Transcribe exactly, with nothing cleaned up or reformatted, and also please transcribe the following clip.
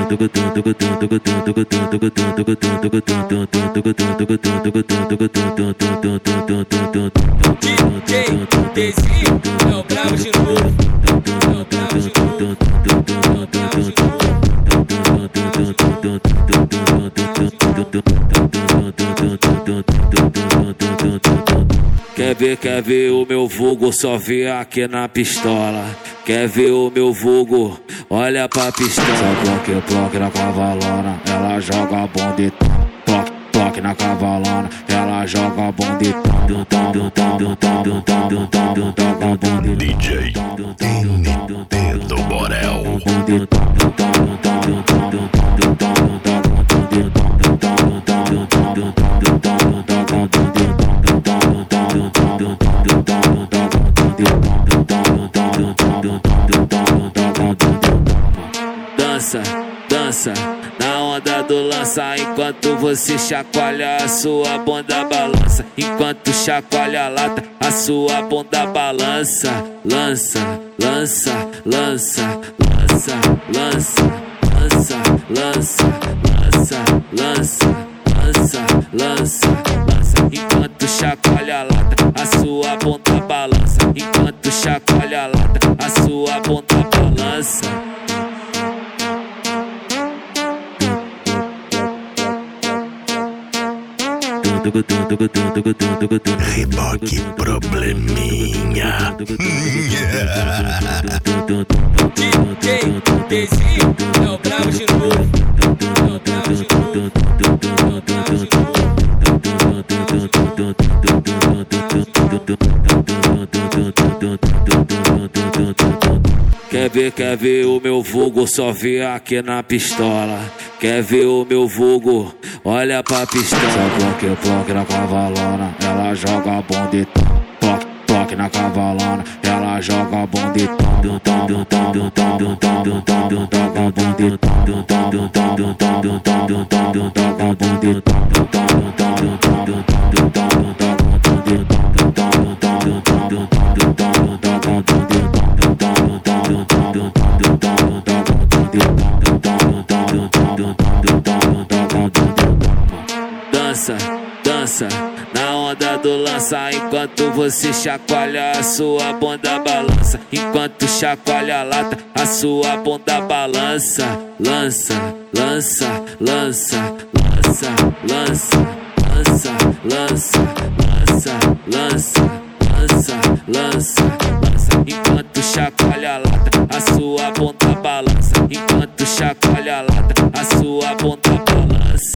Dezinho, é o brabo de novo. É o brabo de novo. É o brabo de novo. Quer ver, quer ver o meu vulgo, só vê aqui na pistola. Quer ver o meu vulgo, olha pra pistola. Ploque, ploque na cavalona, ela joga bonditão. Ploque, ploque na cavalona, ela joga bonditão. D J N P do Borel. Dança, dança, na onda do lança. Enquanto você chacoalha, a sua bunda balança. Enquanto chacoalha a lata, a sua bunda balança. Lança, lança, lança, lança, lança, lança, lança, lança, lança, lança, lança, lança. Enquanto chacoalha a lata, a sua bunda balança. Enquanto chacoalha a lata, a sua bunda balança. Reboque probleminha. D J Dezinho, é o brabo de novo. É o brabo de novo. É o brabo de novo. Quer ver, quer ver o meu vulgo, só vê aqui na pistola. Quer ver o meu vulgo, olha pra pistola. Ploque, ploque na cavalona, ela joga bonditão. Ploque, ploque na cavalona, ela joga bonditão. Dança, dança, na onda do lança. Enquanto você chacoalha, a sua bunda balança. Enquanto chacoalha a lata, a sua bunda balança. Lança, lança, lança, lança, lança, lança, lança, lança, lança, lança, lança, lança. Enquanto chacoalha a lata, a sua bunda balança. Enquanto chacoalha a lata, a sua bunda balança.